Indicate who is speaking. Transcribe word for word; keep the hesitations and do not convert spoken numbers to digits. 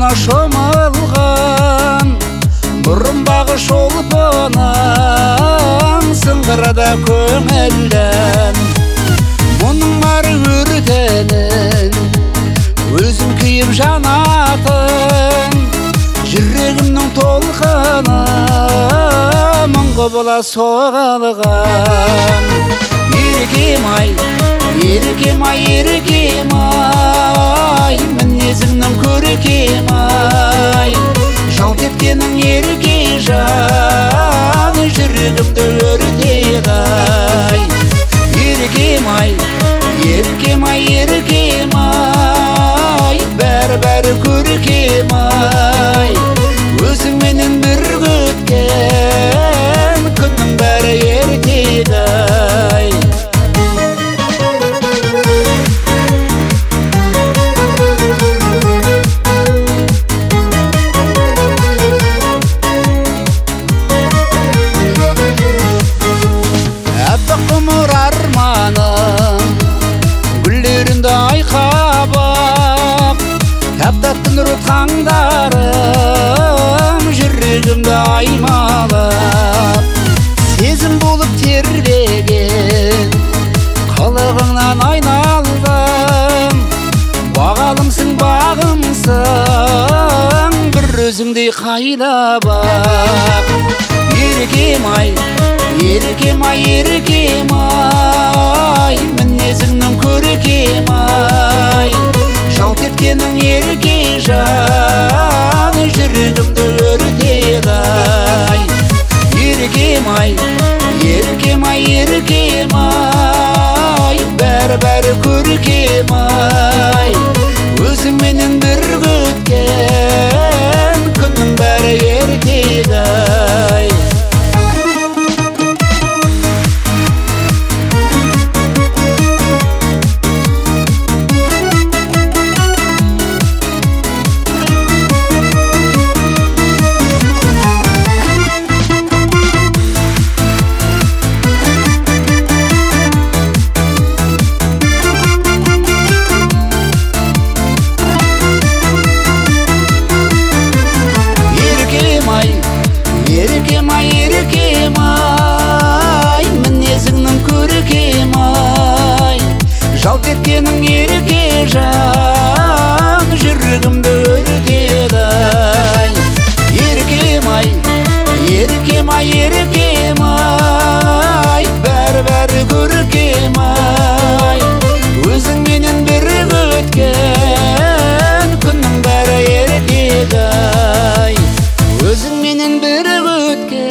Speaker 1: жолына шомылған бұрын бағы шолпының сыңғырада көңілден мұның бары өртенін өзім күйіп жанатын жүрегімнің толқыны мың құбыла соғылған еркем-ай, еркем-ай, еркем-ай, мінезіңнің көркем-ай, жалт еткенің ерке жан жүрегімді өртеді-ай. Еркем-ай, еркем-ай, еркем-ай, бәрі-бәрі көркем-ай, өзіңменен бір өткен күннің бәрі ертеді-ай. Әппақ ғұмыр арманым гүлдерінде айқабақ, тәп-тәтті нұр таңдарым жүрегімді аймалап, сезім болып тербеген қылығыңнан айналдым, бағалымсың бағымсың бір өзіңдей қайда-бақ. Еркем-ай, еркем-ай, еркем-ай, мінезіңнің көркем-ай, жалт еткенің ерке жан жүрегімді өртеді-ай. Еркем-ай, еркем-ай, еркем-ай, бәрі-бәрі көркем-ай, өзіңменен бір өткен күннің бәрі ертеді-ай. Еркем-ай, еркем-ай, мінезіңнің көркем-ай, жалт еткенің ерке жан жүрегімді өртеді-ай. Еркем-ай, еркем-ай, еркем-ай, бәрі-бәрі көркем-ай, өзіңменен бір өткен күннің бәрі ертеді-ай. Өзіңменен бір өткен